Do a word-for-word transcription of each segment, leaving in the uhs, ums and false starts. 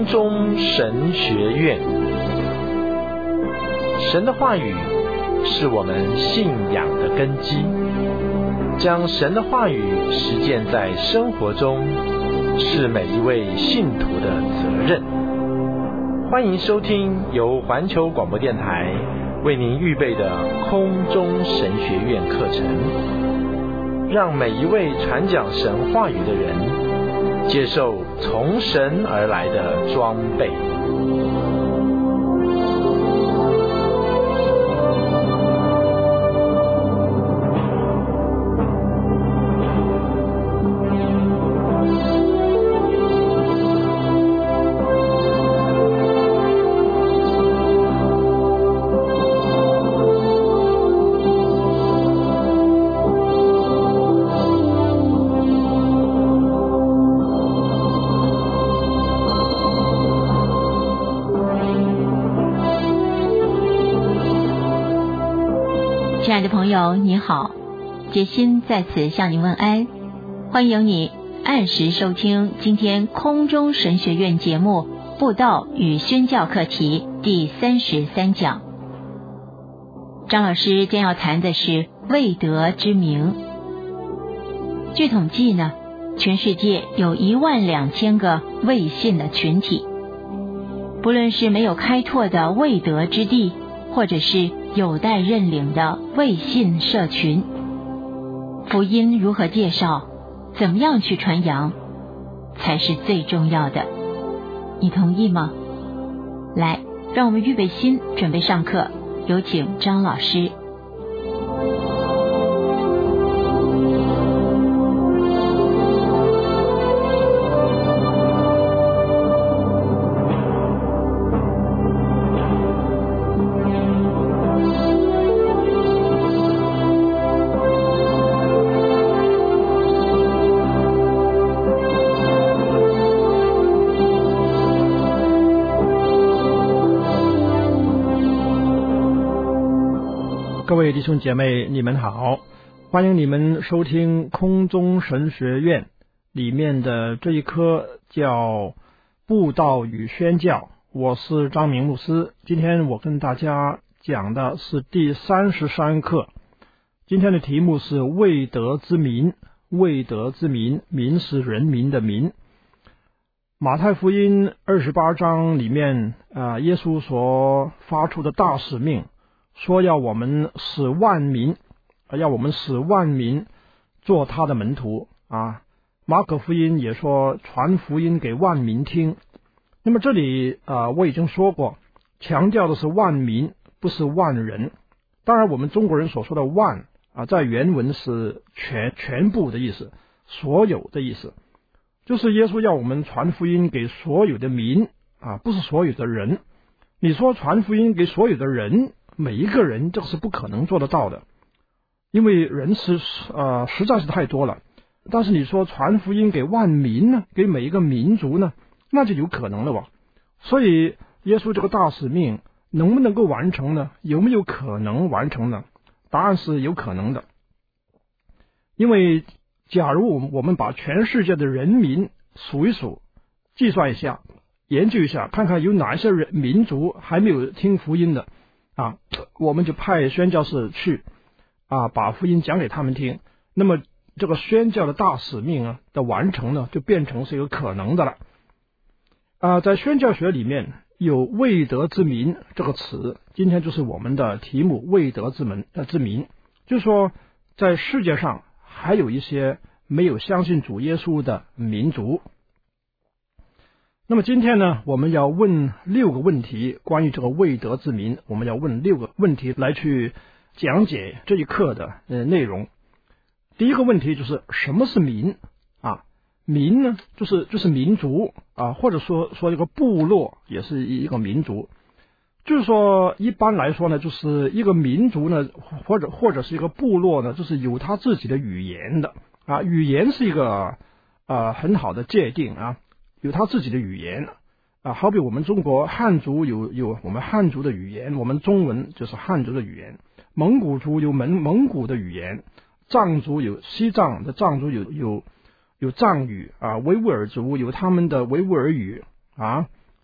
空中神学院。神的话语是我们信仰的根基，将神的话语实践在生活中，是每一位信徒的责任。欢迎收听由环球广播电台为您预备的空中神学院课程，让每一位传讲神话语的人接受从神而来的装备。 亲爱的朋友，你好，杰心在此向您问安，欢迎你按时收听今天空中神学院节目布道与宣教课题第三十三讲。张老师将要谈的是未得之名。据统计呢，全世界有一万两千个未信的群体，不论是没有开拓的未得之地，或者是有待认领的未信社群，福音如何介绍，怎么样去传扬，才是最重要的。你同意吗？来，让我们预备心，准备上课。有请张老师。 各位弟兄姐妹，你们好，欢迎你们收听空中神学院里面的这一课叫布道与宣教。我是张明牧师，今天我跟大家讲的是第三十三课。今天的题目是未得之民。未得之民，民是人民的民。马太福音二十八章里面啊、呃，耶稣所发出的大使命，说要我们使万民，要我们使万民做他的门徒啊。马可福音也说传福音给万民听。那么这里啊、呃，我已经说过，强调的是万民，不是万人。当然我们中国人所说的万啊，在原文是全全部的意思，所有的意思，就是耶稣要我们传福音给所有的民啊，不是所有的人。你说传福音给所有的人，每一个人，这个是不可能做得到的，因为人是呃实在是太多了。但是你说传福音给万民呢，给每一个民族呢，那就有可能了吧。所以耶稣这个大使命能不能够完成呢？有没有可能完成呢？答案是有可能的。因为假如我们把全世界的人民数一数，计算一下，研究一下，看看有哪一些人民族还没有听福音的啊，我们就派宣教士去啊，把福音讲给他们听。那么这个宣教的大使命啊的完成呢，就变成是一个可能的了。啊，在宣教学里面有未得之民这个词，今天就是我们的题目，未得之门呃之民，就是说在世界上还有一些没有相信主耶稣的民族。那么今天呢，我们要问六个问题，关于这个未得之民，我们要问六个问题来去讲解这一课的呃内容。第一个问题就是什么是民啊？民呢，就是就是民族啊，或者说说一个部落也是一个民族。就是说一般来说呢，就是一个民族呢，或者或者是一个部落呢，就是有他自己的语言的啊。语言是一个呃很好的界定啊。有他自己的语言啊，好比我们中国汉族有有我们汉族的语言，我们中文就是汉族的语言，蒙古族有蒙蒙古的语言，藏族有西藏的藏族有有有藏语啊，维吾尔族有他们的维吾尔语啊，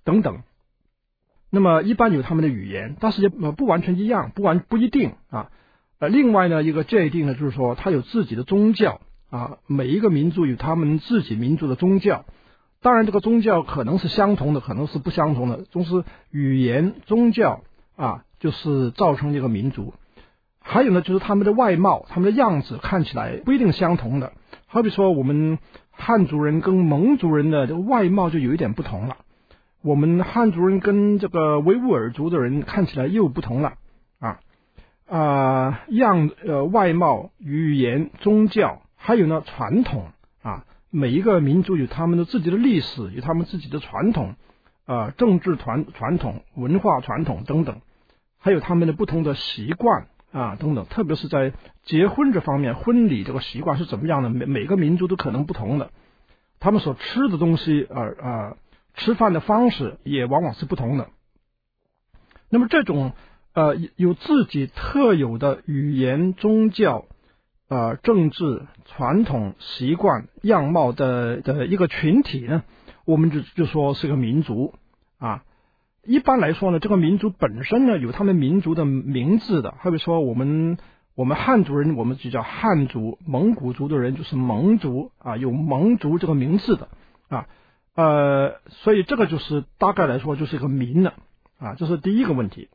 等等。那么一般有他们的语言，但是也不完全一样，不完不一定啊。呃，另外呢，一个界定呢，就是说它有自己的宗教啊，每一个民族有他们自己民族的宗教。当然，这个宗教可能是相同的，可能是不相同的，总是语言、宗教啊，就是造成一个民族。还有呢，就是他们的外貌、他们的样子看起来不一定相同的。好比说，我们汉族人跟蒙族人的这个外貌就有一点不同了。我们汉族人跟这个维吾尔族的人看起来又不同了啊啊、呃，样呃外貌、语言、宗教，还有呢传统啊，每一个民族有他们的自己的历史，有他们自己的传统啊、呃，政治传传统、文化传统等等，还有他们的不同的习惯啊等等，特别是在结婚这方面，婚礼这个习惯是怎么样的？每每个民族都可能不同的，他们所吃的东西啊啊。呃呃吃饭的方式也往往是不同的。那么这种呃有自己特有的语言、宗教、呃政治、传统、习惯、样貌的的一个群体呢，我们就就说是个民族啊。一般来说呢，这个民族本身呢有他们民族的名字的，好比说我们我们汉族人，我们就叫汉族；蒙古族的人就是蒙族啊，有蒙族这个名字的啊。呃，所以这个就是大概来说就是一个民了啊，这是第一个问题。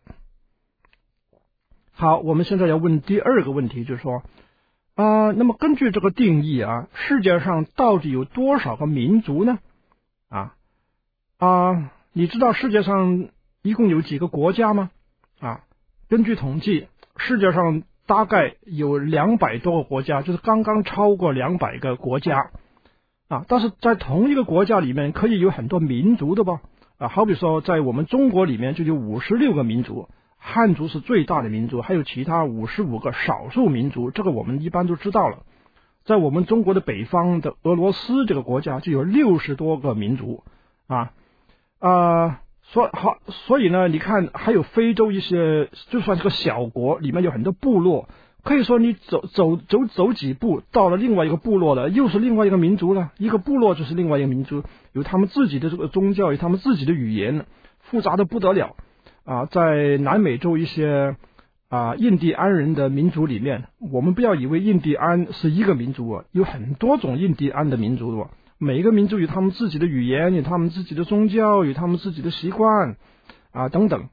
好，我们现在要问第二个问题，就是说啊、呃，那么根据这个定义啊，世界上到底有多少个民族呢？啊啊，你知道世界上一共有几个国家吗？啊，根据统计，世界上大概有两百多个国家，就是刚刚超过两百个国家。啊，但是在同一个国家里面可以有很多民族的吧？啊，好比说在我们中国里面就有五十六个民族，汉族是最大的民族，还有其他五十五个少数民族，这个我们一般都知道了。在我们中国的北方的俄罗斯这个国家就有六十多个民族啊啊，所好，所以呢，你看还有非洲一些，就算是个小国，里面有很多部落。可以说你走走走走几步到了另外一个部落了，又是另外一个民族了，一个部落就是另外一个民族，有他们自己的这个宗教，有他们自己的语言，复杂的不得了啊！在南美洲一些啊印第安人的民族里面，我们不要以为印第安是一个民族啊，有很多种印第安的民族的，每一个民族有他们自己的语言，有他们自己的宗教，有他们自己的习惯啊等等。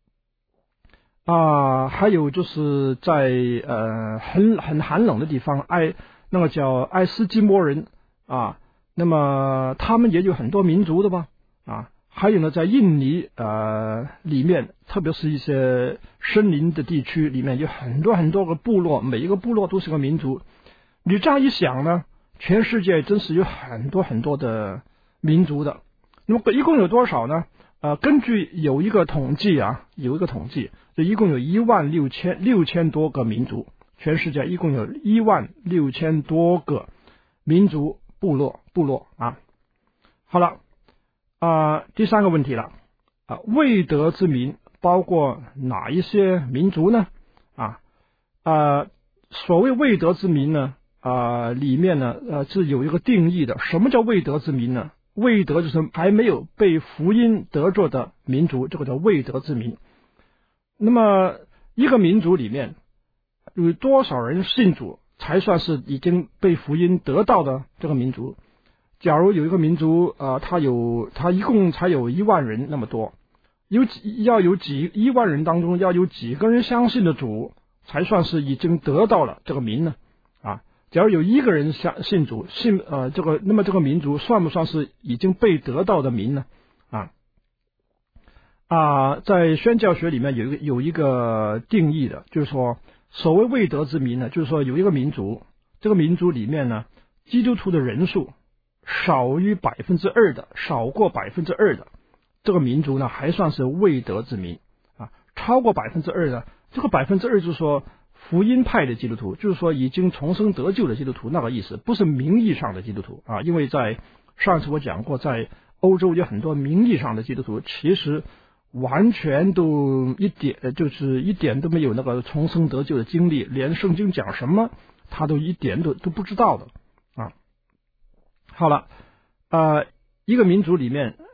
啊，还有就是在呃很很寒冷的地方，爱那个叫爱斯基摩人啊，那么他们也有很多民族的吧啊，还有呢，在印尼呃里面，特别是一些森林的地区里面，有很多很多个部落，每一个部落都是个民族。你这样一想呢，全世界真是有很多很多的民族的。那么一共有多少呢？呃，根据有一个统计啊，有一个统计，就一共有一万六千六千多个民族，全世界一共有一万六千多个民族部落部落啊。好了，啊、呃，第三个问题了啊，未得之民包括哪一些民族呢？啊啊、呃，所谓未得之民呢，啊、呃，里面呢呃是有一个定义的。什么叫未得之民呢？未得就是还没有被福音得着的民族，这个叫未得之民。那么一个民族里面有多少人信主才算是已经被福音得到的这个民族？假如有一个民族呃，他有他一共才有一万人那么多，有几要有几一万人当中要有几个人相信的主才算是已经得到了这个民呢？啊，假如有一个人相信主信呃这个，那么这个民族算不算是已经被得到的民呢？啊啊，在宣教学里面有一个有一个定义的，就是说所谓未得之民呢，就是说有一个民族，这个民族里面呢，基督徒的人数少于百分之二的，少过百分之二的，这个民族呢还算是未得之民啊。超过百分之二的，这个百分之二就是说福音派的基督徒，就是说已经重生得救的基督徒那个意思，不是名义上的基督徒啊。因为在上次我讲过，在欧洲有很多名义上的基督徒，其实完全都一点就是一点都没有那个重生得救的经历，连圣经讲什么他都一点都都不知道的啊。好了，呃，一个民族里面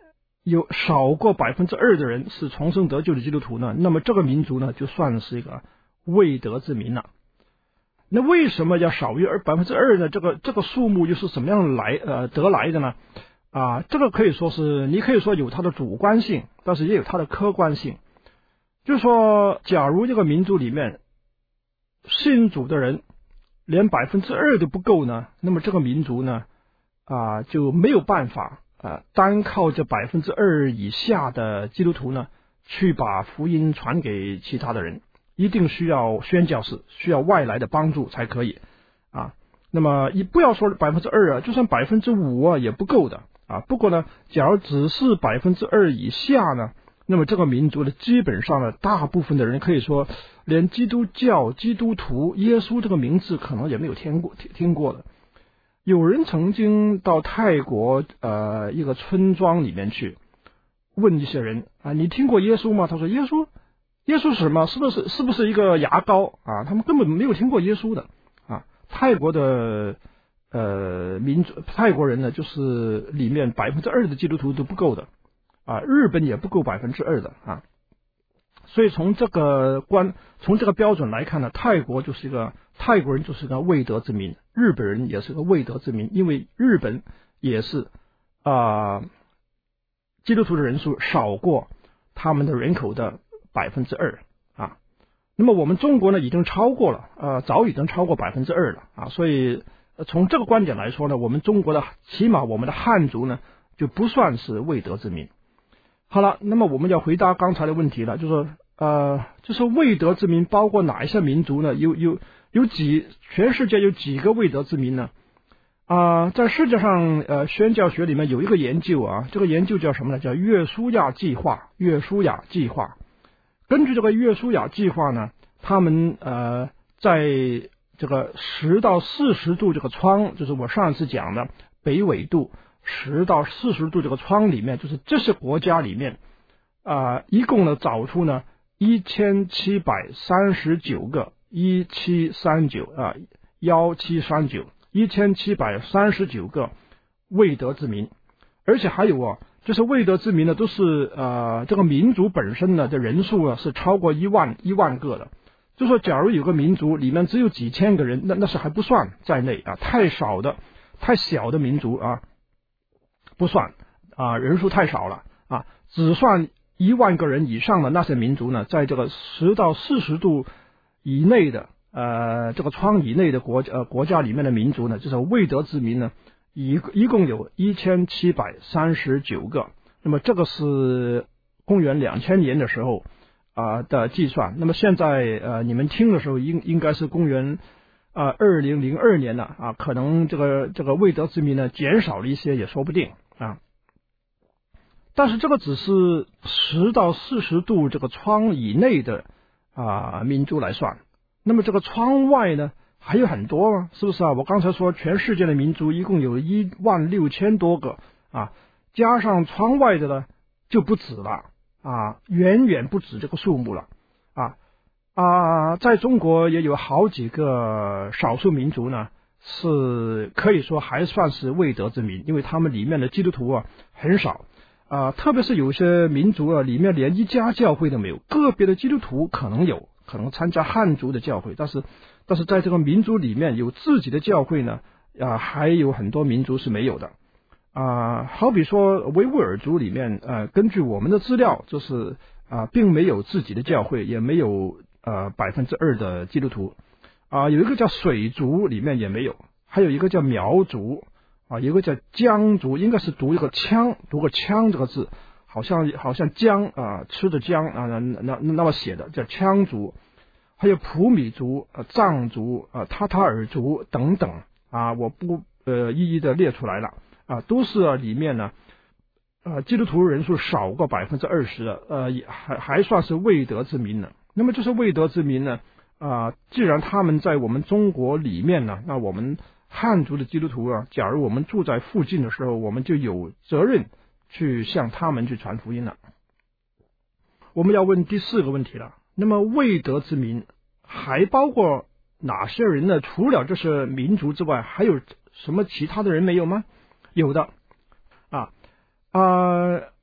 有少过百分之二的人是重生得救的基督徒呢，那么这个民族呢就算是一个未得之民了。那为什么要少于百分之二呢？这个这个数目又是怎么样来呃得来的呢？啊，这个可以说是你可以说有它的主观性，但是也有它的客观性。就是说，假如这个民族里面信主的人连百分之二都不够呢，那么这个民族呢啊就没有办法啊单靠这百分之二以下的基督徒呢去把福音传给其他的人。一定需要宣教士，需要外来的帮助才可以啊。那么你不要说百分之二啊，就算百分之五啊也不够的啊。不过呢，假如只是百分之二以下呢，那么这个民族的基本上呢，大部分的人可以说连基督教、基督徒、耶稣这个名字可能也没有听过听过的。有人曾经到泰国呃一个村庄里面去问一些人啊，你听过耶稣吗？他说耶稣。耶稣是什么？是不是是不是一个牙膏啊？他们根本没有听过耶稣的啊。泰国的呃民族，泰国人呢，就是里面百分之二的基督徒都不够的啊，日本也不够百分之二的啊。所以从这个观，从这个标准来看呢，泰国就是一个泰国人就是一个未得之民，日本人也是个未得之民，因为日本也是啊、呃、基督徒的人数少过他们的人口的百分之二啊，那么我们中国呢已经超过了，呃，早已经超过百分之二了啊，所以从这个观点来说呢，我们中国的起码我们的汉族呢就不算是未得之民。好了，那么我们要回答刚才的问题了，就是呃，就是未得之民包括哪一些民族呢？有有有几全世界有几个未得之民呢？啊、呃，在世界上呃宣教学里面有一个研究啊，这个研究叫什么呢？叫约书亚计划。约书亚计划。根据这个约书亚计划呢，他们呃在这个十到四十度这个窗，就是我上次讲的北纬度十到四十度这个窗里面，就是这些国家里面啊、呃，一共呢找出呢一千七百三十九个一七三九啊幺七三九一千七百三十九个未得之民，而且还有啊。这些未得之民呢，都是呃这个民族本身呢的人数呢是超过一万一万个的。就说假如有个民族里面只有几千个人，那那是还不算在内啊，太少的、太小的民族啊不算啊，人数太少了啊，只算一万个人以上的那些民族呢，在这个十到四十度以内的呃这个窗以内的国呃国家里面的民族呢，就是未得之民呢。一一共有一千七百三十九个，那么这个是公元两千年的时候啊、呃、的计算。那么现在呃你们听的时候应应该是公元啊二零零二年了啊，可能这个这个未得之民呢减少了一些也说不定啊。但是这个只是十到四十度这个窗以内的啊、呃、民族来算，那么这个窗外呢？还有很多啊，是不是啊？我刚才说全世界的民族一共有一万六千多个啊，加上窗外的呢就不止了啊，远远不止这个数目了啊啊！在中国也有好几个少数民族呢，是可以说还算是未得之民，因为他们里面的基督徒啊很少啊，特别是有些民族啊里面连一家教会都没有，个别的基督徒可能有，可能参加汉族的教会，但是。但是在这个民族里面有自己的教会呢，啊，还有很多民族是没有的，啊，好比说维吾尔族里面，呃，根据我们的资料，就是啊，并没有自己的教会，也没有呃百分之二的基督徒，啊，有一个叫水族里面也没有，还有一个叫苗族，啊，有一个叫姜族，应该是读一个羌，读个羌这个字，好像好像姜啊，吃的姜啊，那那那么写的叫羌族。还有普米族、呃藏族、呃塔塔尔族等等啊，我不呃一一的列出来了啊，都是、啊、里面呢，呃基督徒人数少过百分之二十的，呃也还还算是未得之民呢。那么这些未得之民呢，啊，既然他们在我们中国里面呢，那我们汉族的基督徒啊，假如我们住在附近的时候，我们就有责任去向他们去传福音了。我们要问第四个问题了。那么未得之民还包括哪些人呢？除了这些民族之外，还有什么其他的人没有吗？有的啊啊、呃，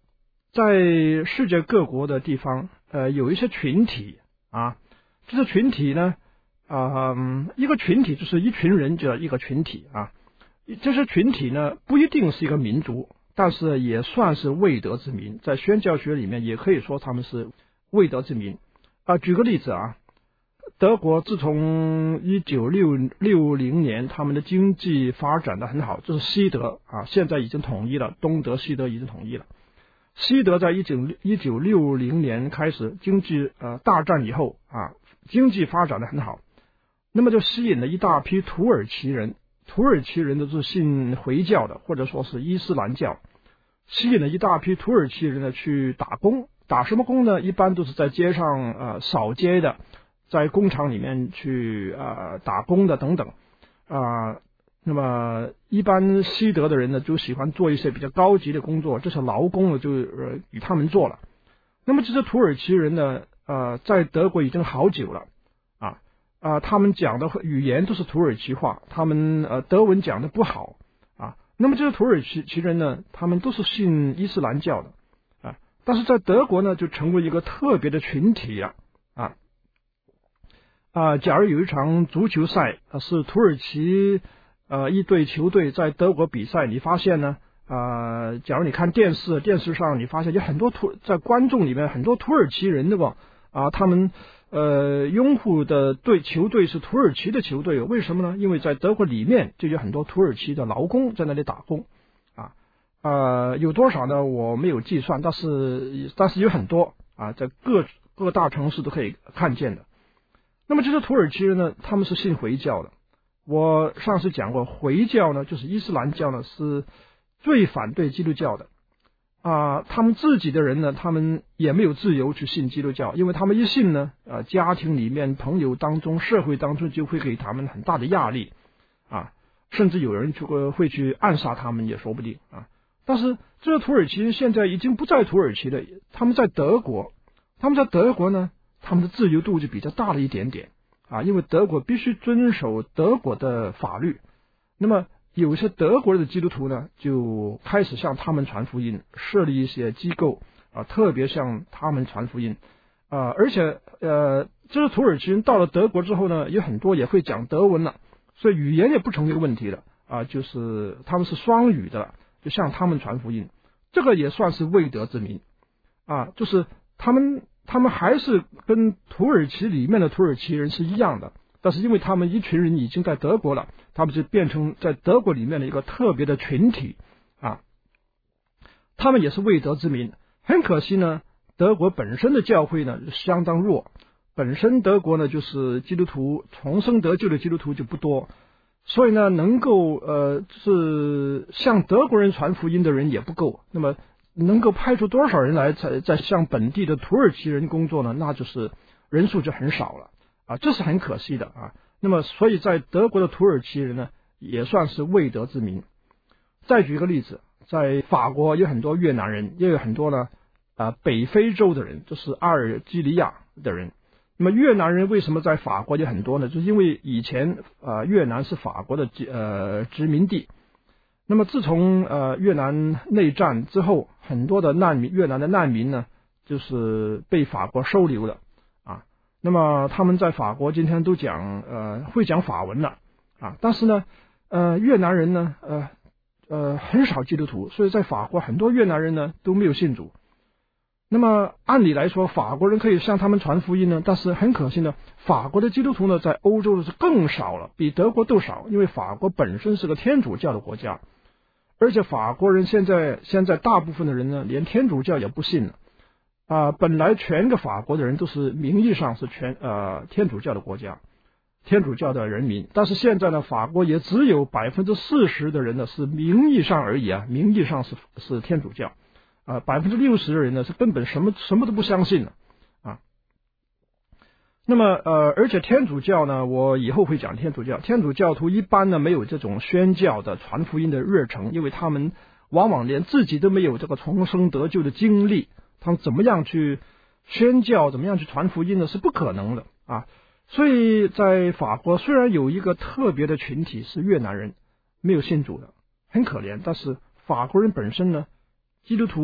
在世界各国的地方，呃，有一些群体啊，这些群体呢，啊、呃，一个群体就是一群人叫一个群体啊，这些群体呢不一定是一个民族，但是也算是未得之民，在宣教学里面也可以说他们是未得之民啊。举个例子啊，德国自从一九六零年，他们的经济发展的很好，这是西德啊，现在已经统一了，东德、西德已经统一了。西德在一九六零年开始经济呃大战以后啊，经济发展的很好，那么就吸引了一大批土耳其人，土耳其人都是信回教的，或者说是伊斯兰教，吸引了一大批土耳其人呢去打工，打什么工呢？一般都是在街上呃扫街的，在工厂里面去呃打工的等等啊、呃。那么一般西德的人呢就喜欢做一些比较高级的工作，这些劳工呢就呃与他们做了。那么这些土耳其人呢呃在德国已经好久了啊啊、呃，他们讲的语言都是土耳其话，他们呃德文讲的不好啊。那么这些土耳其其人呢，他们都是信伊斯兰教的啊，但是在德国呢就成为一个特别的群体了啊啊。假如有一场足球赛啊，是土耳其呃，一队球队在德国比赛，你发现呢？呃，假如你看电视，电视上你发现有很多土在观众里面很多土耳其人的吧？啊，他们呃拥护的队球队是土耳其的球队，为什么呢？因为在德国里面就有很多土耳其的劳工在那里打工啊，呃，有多少呢？我没有计算，但是但是有很多啊，在各各大城市都可以看见的。那么这些土耳其人呢，他们是信回教的。我上次讲过，回教呢就是伊斯兰教呢是最反对基督教的啊，他们自己的人呢，他们也没有自由去信基督教，因为他们一信呢，啊，家庭里面、朋友当中、社会当中就会给他们很大的压力啊，甚至有人就会会去暗杀他们也说不定啊。但是这个土耳其人现在已经不在土耳其了，他们在德国，他们在德国呢，他们的自由度就比较大了一点点。啊，因为德国必须遵守德国的法律，那么有些德国的基督徒呢，就开始向他们传福音，设立一些机构啊，特别向他们传福音啊，而且呃，这些土耳其人到了德国之后呢，有很多也会讲德文了，所以语言也不成一个问题了啊，就是他们是双语的了，就向他们传福音，这个也算是未得之民啊，就是他们。他们还是跟土耳其里面的土耳其人是一样的，但是因为他们一群人已经在德国了，他们就变成在德国里面的一个特别的群体啊。他们也是未得之民。很可惜呢，德国本身的教会呢相当弱，本身德国呢就是基督徒重生得救的基督徒就不多，所以呢能够呃是向德国人传福音的人也不够。那么能够派出多少人来在在向本地的土耳其人工作呢？那就是人数就很少了啊，这是很可惜的啊。那么，所以在德国的土耳其人呢，也算是未得之民。再举一个例子，在法国有很多越南人，也有很多呢啊北非洲的人，就是阿尔及利亚的人。那么越南人为什么在法国有很多呢？就是因为以前啊越南是法国的呃殖民地。那么自从呃越南内战之后，很多的难民，越南的难民呢，就是被法国收留了啊。那么他们在法国今天都讲呃会讲法文了啊，但是呢，呃越南人呢，呃呃很少基督徒，所以在法国很多越南人呢都没有信主。那么按理来说，法国人可以向他们传福音呢，但是很可惜呢，法国的基督徒呢在欧洲是更少了，比德国都少，因为法国本身是个天主教的国家。而且法国人现在现在大部分的人呢，连天主教也不信了啊、呃。本来全个法国的人都是名义上是全呃天主教的国家，天主教的人民，但是现在呢，法国也只有百分之四十的人呢是名义上而已啊，名义上是是天主教啊，百分之六十的人呢是根本什么什么都不相信了啊。那么呃，而且天主教呢，我以后会讲天主教。天主教徒一般呢没有这种宣教的传福音的热诚，因为他们往往连自己都没有这个重生得救的经历，他们怎么样去宣教，怎么样去传福音呢？是不可能的啊。所以在法国虽然有一个特别的群体是越南人，没有信主的，很可怜，但是法国人本身呢，基督徒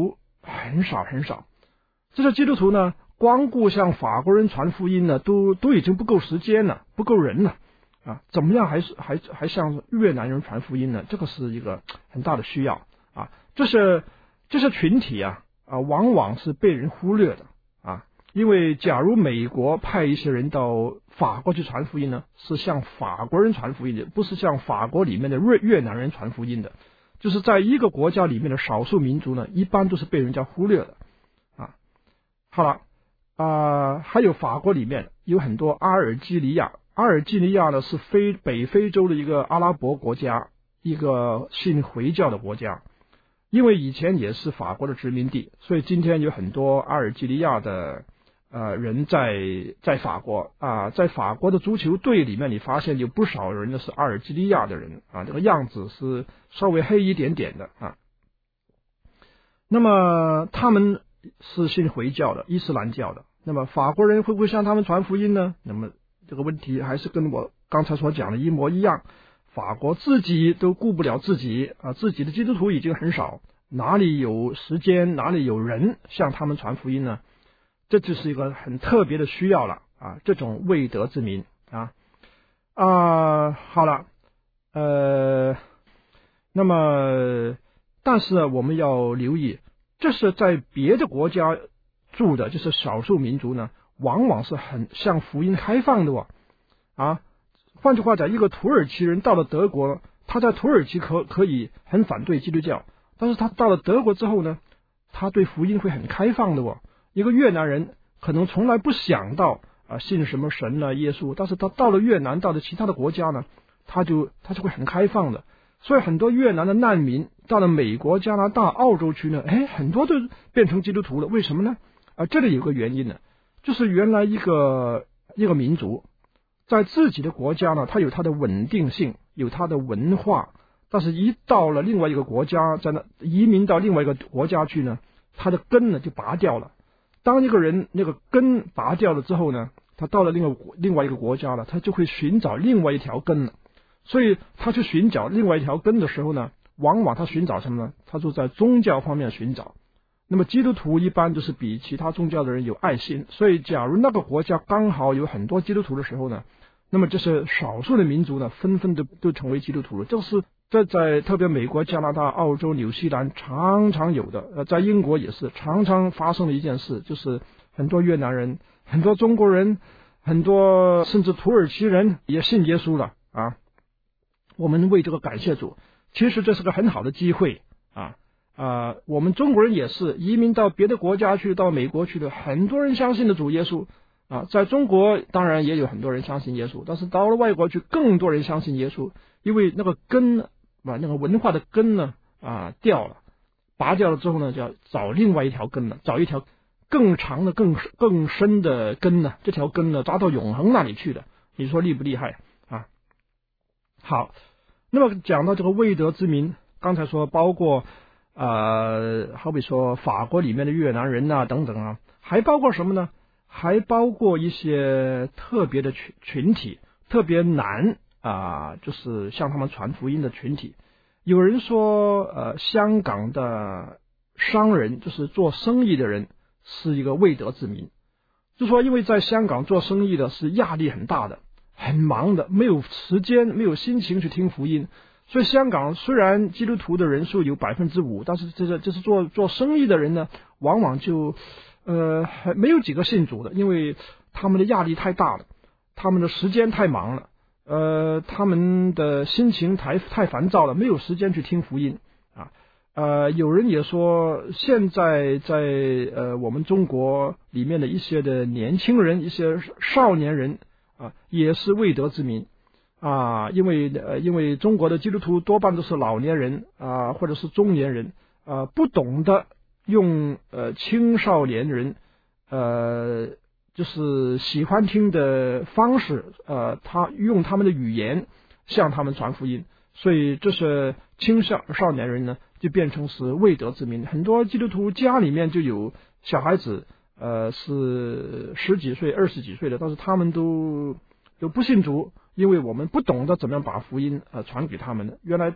很少很少。这些基督徒呢，光顾向法国人传福音呢，都都已经不够时间了，不够人了啊！怎么样还是还还向越南人传福音呢？这个是一个很大的需要啊！这些这些群体啊啊，往往是被人忽略的啊，因为假如美国派一些人到法国去传福音呢，是向法国人传福音的，不是向法国里面的越越南人传福音的。就是在一个国家里面的少数民族呢，一般都是被人家忽略的啊。好了啊、呃，还有法国里面有很多阿尔及利亚，阿尔及利亚呢是非北非洲的一个阿拉伯国家，一个信回教的国家。因为以前也是法国的殖民地，所以今天有很多阿尔及利亚的呃人在在法国啊，在法国的足球队里面，你发现有不少人呢是阿尔及利亚的人啊，这个样子是稍微黑一点点的啊。那么他们是信回教的，伊斯兰教的。那么法国人会不会向他们传福音呢？那么这个问题还是跟我刚才所讲的一模一样。法国自己都顾不了自己啊，自己的基督徒已经很少，哪里有时间，哪里有人向他们传福音呢？这就是一个很特别的需要了啊！这种未得之民啊啊，好了，呃，那么但是我们要留意，这是在别的国家住的，就是少数民族呢，往往是很向福音开放的哦啊。换句话讲，一个土耳其人到了德国，他在土耳其可可以很反对基督教，但是他到了德国之后呢，他对福音会很开放的哦。一个越南人可能从来不想到啊信什么神啊耶稣，但是他到了越南，到了其他的国家呢，他就他就会很开放的。所以很多越南的难民到了美国、加拿大、澳洲去呢，哎，很多都变成基督徒了。为什么呢？啊，这里有个原因呢，就是原来一个一个民族在自己的国家呢，它有它的稳定性，有它的文化，但是一到了另外一个国家，在那移民到另外一个国家去呢，它的根呢就拔掉了。当一个人那个根拔掉了之后呢，他到了另外另外一个国家了，他就会寻找另外一条根了。所以他去寻找另外一条根的时候呢，往往他寻找什么呢？他就在宗教方面寻找。那么基督徒一般就是比其他宗教的人有爱心，所以假如那个国家刚好有很多基督徒的时候呢，那么这些少数的民族呢，纷纷都都成为基督徒了。这是这在特别美国、加拿大、澳洲、纽西兰常常有的，呃，在英国也是常常发生的一件事，就是很多越南人、很多中国人、很多甚至土耳其人也信耶稣了啊。我们为这个感谢主，其实这是个很好的机会啊啊、呃！我们中国人也是移民到别的国家去，到美国去的，很多人相信的主耶稣啊。在中国当然也有很多人相信耶稣，但是到了外国去，更多人相信耶稣，因为那个根啊，那个文化的根呢啊掉了，拔掉了之后呢，就要找另外一条根了，找一条更长的、更更深的根呢，这条根呢扎到永恒那里去的。你说厉不厉害啊？好。那么讲到这个未得之民，刚才说包括呃，好比说法国里面的越南人啊等等啊，还包括什么呢？还包括一些特别的群群体，特别难啊、呃，就是向他们传福音的群体。有人说，呃，香港的商人，就是做生意的人，是一个未得之民，就说因为在香港做生意的是压力很大的。很忙的，没有时间，没有心情去听福音，所以香港虽然基督徒的人数有百分之五，但是这个就是做做生意的人呢，往往就呃还没有几个信主的，因为他们的压力太大了，他们的时间太忙了，呃，他们的心情太太烦躁了，没有时间去听福音啊。呃，有人也说，现在在呃我们中国里面的一些的年轻人，一些少年人。啊，也是未得之民啊，因为呃，因为中国的基督徒多半都是老年人啊，或者是中年人啊，不懂得用呃青少年人呃就是喜欢听的方式，呃，他用他们的语言向他们传福音，所以这是青少少年人呢，就变成是未得之民。很多基督徒家里面就有小孩子。呃，是十几岁、二十几岁的，但是他们都都不信主，因为我们不懂得怎么样把福音呃传给他们的。原来，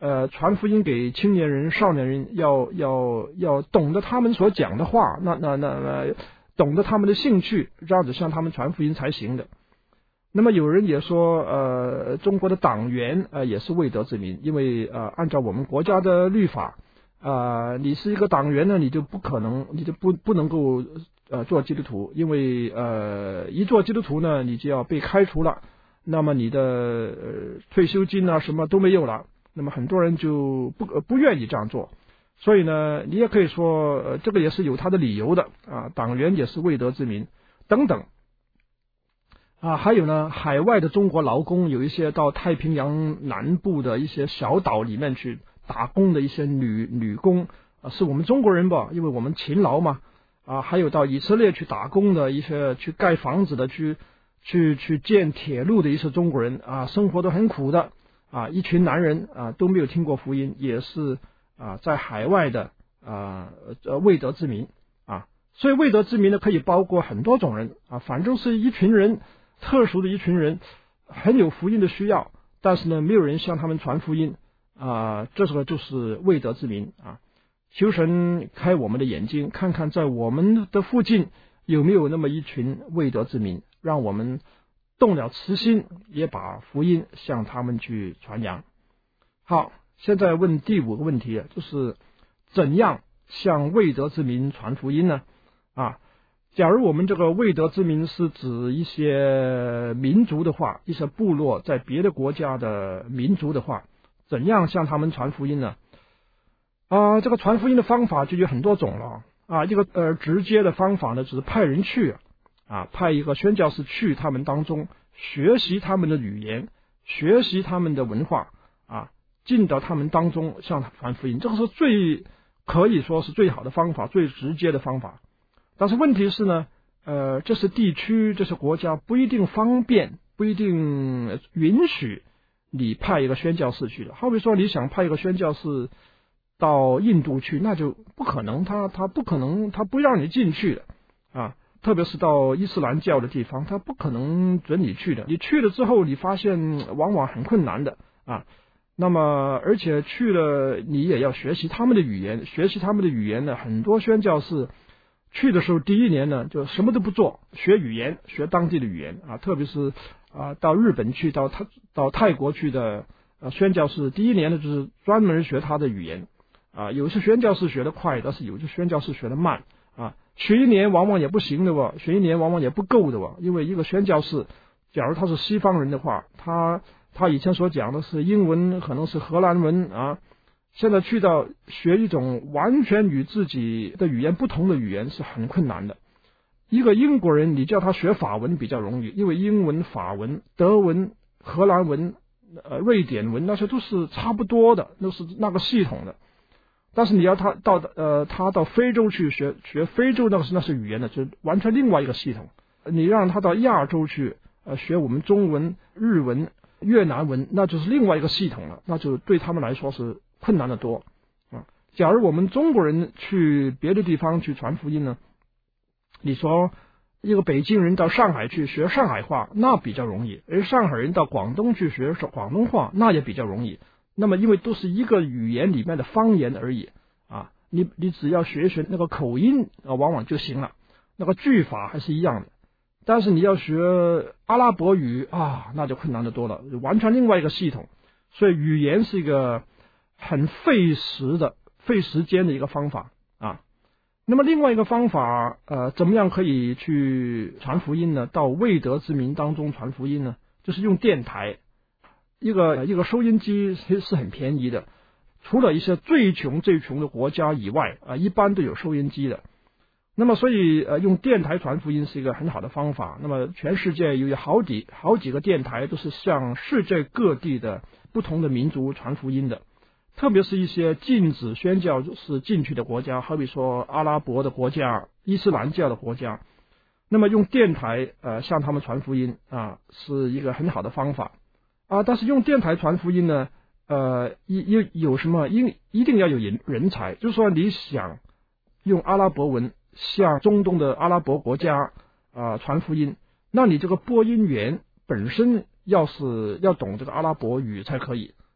呃传福音给青年人、少年人，要要要懂得他们所讲的话，那那那那懂得他们的兴趣，这样子向他们传福音才行的。那么有人也说，呃，中国的党员呃也是未得之民，因为呃按照我们国家的律法，呃你是一个党员呢，你就不可能，你就不不能够呃做基督徒，因为呃一做基督徒呢，你就要被开除了，那么你的、呃、退休金啊什么都没有了，那么很多人就不不愿意这样做，所以呢，你也可以说，呃这个也是有他的理由的啊，党员也是未得之民等等。啊，还有呢，海外的中国劳工，有一些到太平洋南部的一些小岛里面去打工的一些女女工，啊，是我们中国人吧，因为我们勤劳嘛，啊，还有到以色列去打工的一些去盖房子的，去去去建铁路的一些中国人，啊，生活都很苦的，啊，一群男人啊都没有听过福音，也是啊在海外的啊呃未得之民啊，所以未得之民呢可以包括很多种人啊，反正是一群人。特殊的一群人很有福音的需要，但是呢，没有人向他们传福音啊，这时候就是未得之民啊。求神开我们的眼睛，看看在我们的附近有没有那么一群未得之民，让我们动了慈心，也把福音向他们去传扬。好，现在问第五个问题，就是怎样向未得之民传福音呢？啊。假如我们这个未得之民是指一些民族的话，一些部落在别的国家的民族的话，怎样向他们传福音呢？啊，这个传福音的方法就有很多种了啊。一个呃直接的方法呢，只是派人去啊，派一个宣教士去他们当中，学习他们的语言，学习他们的文化啊，进到他们当中向他传福音，这个是最可以说是最好的方法，最直接的方法。但是问题是呢，呃，这些地区、这些国家不一定方便，不一定允许你派一个宣教士去的。好比说，你想派一个宣教士到印度去，那就不可能，他他不可能，他不让你进去的啊。特别是到伊斯兰教的地方，他不可能准你去的。你去了之后，你发现往往很困难的啊。那么，而且去了，你也要学习他们的语言，学习他们的语言呢，很多宣教士。去的时候，第一年呢，就什么都不做，学语言，学当地的语言啊，特别是啊，到日本去，到泰到泰国去的呃宣教士，第一年呢就是专门学他的语言啊。有些宣教士学得快，但是有些宣教士学得慢啊。学一年往往也不行的吧，学一年往往也不够的吧，因为一个宣教士，假如他是西方人的话，他他以前所讲的是英文，可能是荷兰文啊。现在去到学一种完全与自己的语言不同的语言是很困难的。一个英国人，你叫他学法文比较容易，因为英文、法文、德文、荷兰文、呃瑞典文那些都是差不多的，都是那个系统的。但是你要他到呃他到非洲去学学非洲那个是那是语言的，就是完全另外一个系统。你让他到亚洲去呃学我们中文、日文、越南文，那就是另外一个系统了，那就对他们来说是困难的多啊！假如我们中国人去别的地方去传福音呢，你说一个北京人到上海去学上海话，那比较容易；而上海人到广东去学广东话，那也比较容易。那么因为都是一个语言里面的方言而已啊，你你只要学学那个口音啊，往往就行了，那个句法还是一样的。但是你要学阿拉伯语啊，那就困难得多了，完全另外一个系统。所以语言是一个很费时的、费时间的一个方法啊。那么另外一个方法，呃，怎么样可以去传福音呢？到未得之民当中传福音呢？就是用电台，一个一个收音机是是很便宜的，除了一些最穷最穷的国家以外啊，一般都有收音机的。那么所以呃，用电台传福音是一个很好的方法。那么全世界有好几好几个电台都是向世界各地的不同的民族传福音的。特别是一些禁止宣教是进去的国家，好比说阿拉伯的国家、伊斯兰教的国家，那么用电台呃向他们传福音啊，是一个很好的方法啊。但是用电台传福音呢，呃，有有什么一一定要有人人才，就是说你想用阿拉伯文向中东的阿拉伯国家啊传福音，那你这个播音员本身要是要懂这个阿拉伯语才可以。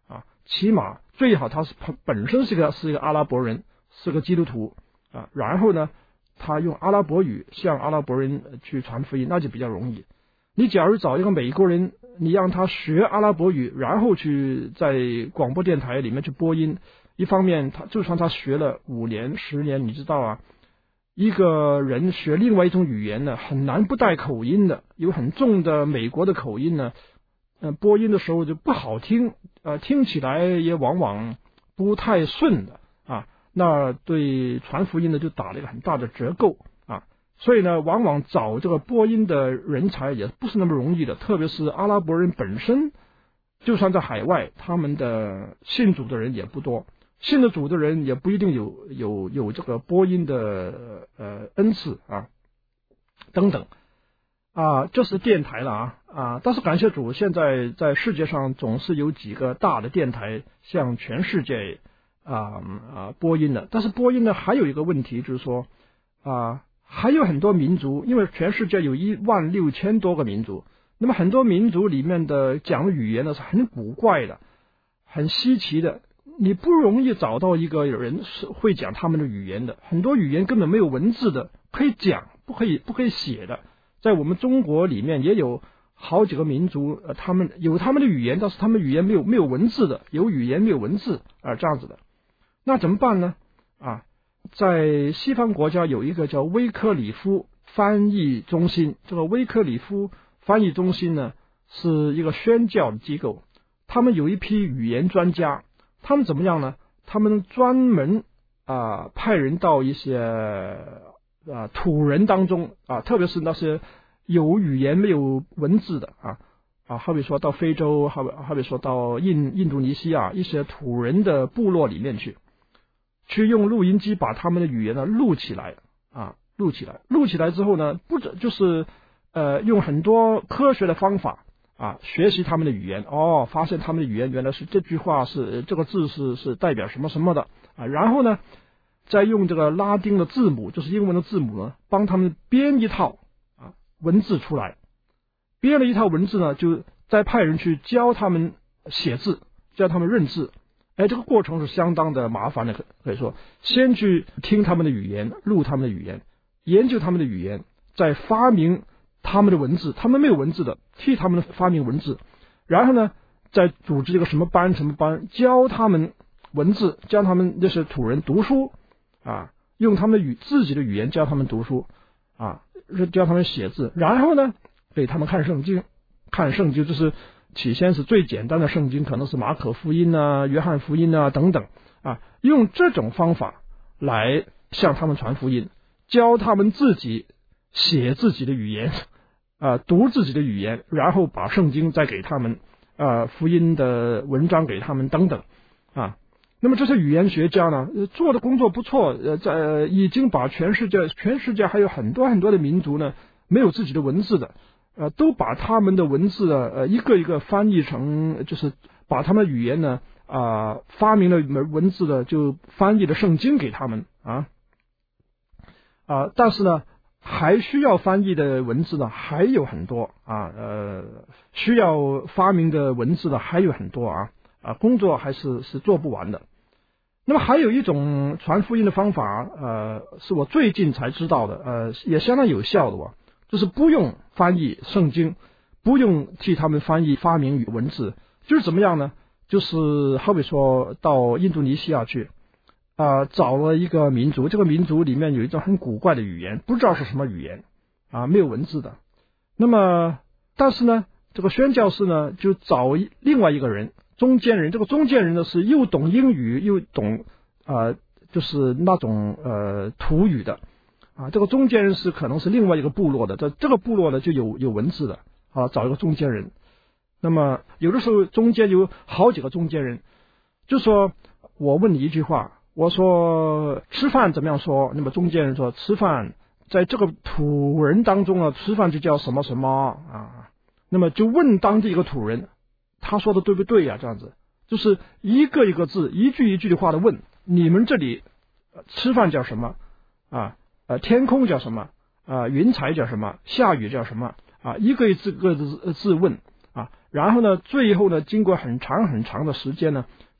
起码最好他是本身是个是一个阿拉伯人，是个基督徒啊，然后呢，他用阿拉伯语向阿拉伯人去传福音，那就比较容易。你假如找一个美国人，你让他学阿拉伯语，然后去在广播电台里面去播音，一方面他就算他学了五年十年，你知道啊，一个人学另外一种语言呢，很难不带口音的，有很重的美国的口音呢，呃，播音的时候就不好听，呃，听起来也往往不太顺的啊，那对传福音呢就打了一个很大的折扣啊，所以呢，往往找这个播音的人才也不是那么容易的，特别是阿拉伯人本身，就算在海外，他们的信主的人也不多。信的主的人也不一定有有有这个播音的呃恩赐啊等等啊，这是电台了啊啊！但是感谢主，现在在世界上总是有几个大的电台向全世界啊啊播音的。但是播音呢还有一个问题，就是说啊还有很多民族，因为全世界有一万六千多个民族，那么很多民族里面的讲的语言呢是很古怪的，很稀奇的。你不容易找到一个人是会讲他们的语言的，很多语言根本没有文字的，可以讲不可以不可以写的。在我们中国里面也有好几个民族，呃，他们有他们的语言，但是他们语言没有没有文字的，有语言没有文字啊、呃、这样子的。那怎么办呢？啊，在西方国家有一个叫威克里夫翻译中心，这个威克里夫翻译中心呢是一个宣教的机构，他们有一批语言专家。他们怎么样呢？他们专门啊、呃、派人到一些啊、呃、土人当中啊，特别是那些有语言没有文字的啊啊，好比说到非洲，好比好比说到印印度尼西亚一些土人的部落里面去，去用录音机把他们的语言呢录起来啊，录起来，录起来之后呢，不止就是呃用很多科学的方法。啊，学习他们的语言哦，发现他们的语言原来是这句话是这个字是是代表什么什么的啊，然后呢，再用这个拉丁的字母，就是英文的字母呢，帮他们编一套啊文字出来，编了一套文字呢，就再派人去教他们写字，教他们认字。哎，这个过程是相当的麻烦的，可可以说，先去听他们的语言，录他们的语言，研究他们的语言，再发明他们的文字，他们没有文字的，替他们发明文字，然后呢，再组织一个什么班什么班，教他们文字，教他们那些土人读书啊，用他们的语自己的语言教他们读书啊，教他们写字，然后呢，给他们看圣经，看圣经就是起先是最简单的圣经，可能是马可福音啊、约翰福音啊等等啊，用这种方法来向他们传福音，教他们自己写自己的语言。啊，读自己的语言，然后把圣经再给他们，啊，福音的文章给他们等等，啊，那么这些语言学家呢，做的工作不错，呃，在、呃、已经把全世界，全世界还有很多很多的民族呢，没有自己的文字的，呃，都把他们的文字呢，呃，一个一个翻译成，就是把他们的语言呢，啊、呃，发明了文字的，就翻译了圣经给他们啊，啊、呃，但是呢。还需要翻译的文字呢，还有很多啊，呃，需要发明的文字呢，还有很多啊，啊，工作还是是做不完的。那么还有一种传福音的方法，呃，是我最近才知道的，呃，也相当有效的哦，就是不用翻译圣经，不用替他们翻译发明文字，就是怎么样呢？就是好比说到印度尼西亚去。啊、呃，找了一个民族，这个民族里面有一种很古怪的语言，不知道是什么语言啊，没有文字的。那么，但是呢，这个宣教士呢，就找另外一个人，中间人。这个中间人呢，是又懂英语又懂啊、呃，就是那种呃土语的啊。这个中间人是可能是另外一个部落的，这这个部落呢就有有文字的啊，找一个中间人。那么有的时候中间有好几个中间人，就说我问你一句话。我说吃饭怎么样说？那么中间人说吃饭，在这个土人当中啊，吃饭就叫什么什么啊？那么就问当地一个土人，他说的对不对呀、啊？这样子就是一个一个字，一句一句的话的问，你们这里吃饭叫什么啊？呃，天空叫什么啊？云彩叫什么？下雨叫什么啊？一个一个字字问啊，然后呢，最后呢，经过很长很长的时间呢。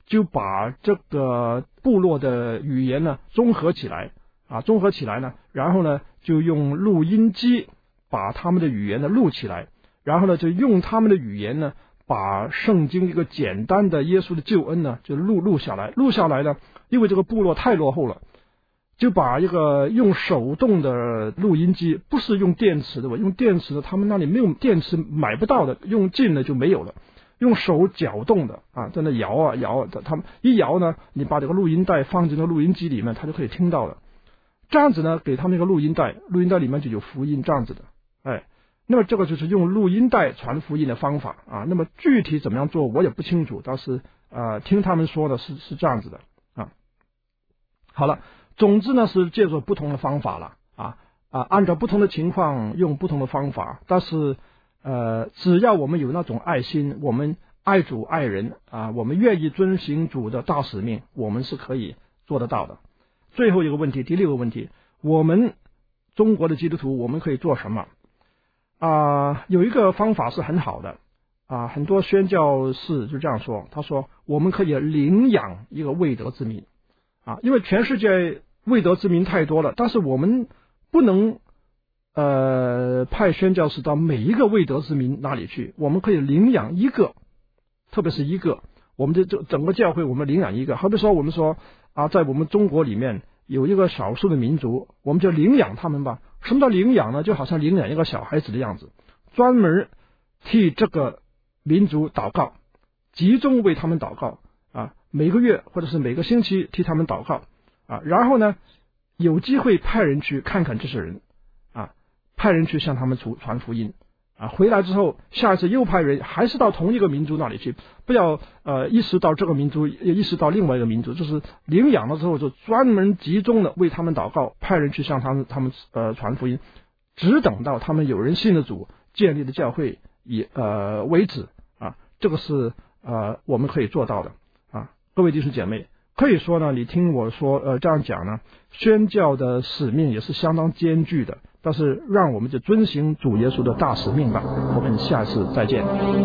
就把这个部落的语言呢综合起来啊，综合起来呢，然后呢就用录音机把他们的语言呢录起来，然后呢就用他们的语言呢把圣经一个简单的耶稣的救恩呢就录录下来，录下来呢，因为这个部落太落后了，就把一个用手动的录音机，不是用电池的，用电池的他们那里没有电池买不到的，用进了就没有了，用手搅动的啊，在那摇啊摇啊，他们一摇呢，你把这个录音带放进那录音机里面，他就可以听到了。这样子呢，给他们一个录音带，录音带里面就有福音，这样子的，哎，那么这个就是用录音带传福音的方法啊。那么具体怎么样做我也不清楚，但是呃听他们说的是是这样子的啊。好了，总之呢是借助不同的方法了啊啊，按照不同的情况用不同的方法，但是呃只要我们有那种爱心，我们爱主爱人啊，我们愿意遵行主的大使命，我们是可以做得到的。最后一个问题，第六个问题，我们中国的基督徒我们可以做什么啊？有一个方法是很好的啊，很多宣教士就这样说，他说我们可以领养一个未得之民啊，因为全世界未得之民太多了，但是我们不能呃派宣教士到每一个未得之民那里去，我们可以领养一个，特别是一个，我们这这整个教会我们领养一个，好比说我们说啊，在我们中国里面有一个少数的民族，我们就领养他们吧。什么叫领养呢？就好像领养一个小孩子的样子，专门替这个民族祷告，集中为他们祷告啊，每个月或者是每个星期替他们祷告啊，然后呢有机会派人去看看这些人啊，派人去向他们传福音啊，回来之后下一次又派人还是到同一个民族那里去，不要呃意识到这个民族意识到另外一个民族，就是领养了之后就专门集中的为他们祷告，派人去向他们他们呃传福音，只等到他们有人信了主，建立的教会以呃为止啊，这个是呃我们可以做到的啊，各位弟兄姐妹，可以说呢，你听我说呃这样讲呢，宣教的使命也是相当艰巨的。但是让我们就遵行主耶稣的大使命吧，我们下次再见。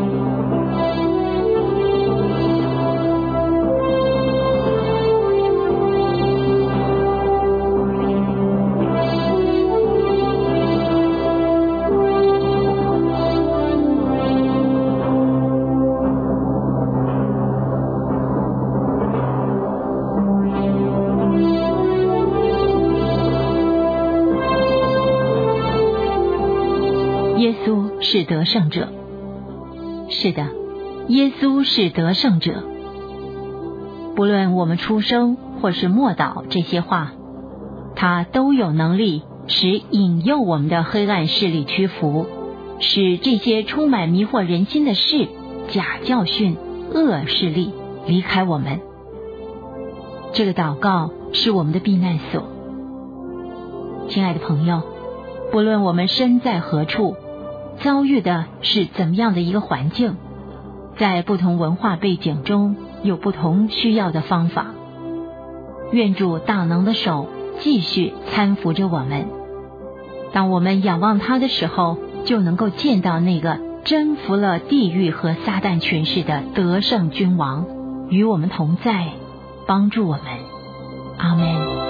是得胜者，是的，耶稣是得胜者。不论我们出生或是默祷这些话，他都有能力使引诱我们的黑暗势力屈服，使这些充满迷惑人心的事、假教训、恶势力离开我们。这个祷告是我们的避难所。亲爱的朋友，不论我们身在何处，遭遇的是怎么样的一个环境，在不同文化背景中有不同需要的方法。愿主大能的手继续搀扶着我们，当我们仰望他的时候，就能够见到那个征服了地狱和撒旦权势的得胜君王，与我们同在，帮助我们。阿们。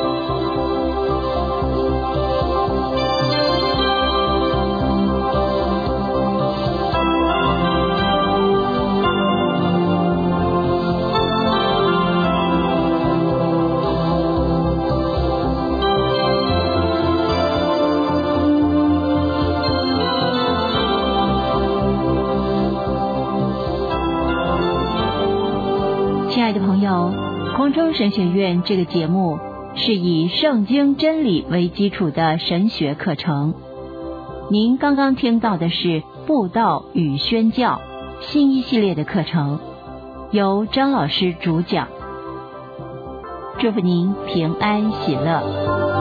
亲爱的朋友，空中神学院这个节目是以圣经真理为基础的神学课程。您刚刚听到的是布道与宣教新一系列的课程，由张老师主讲。祝福您平安喜乐。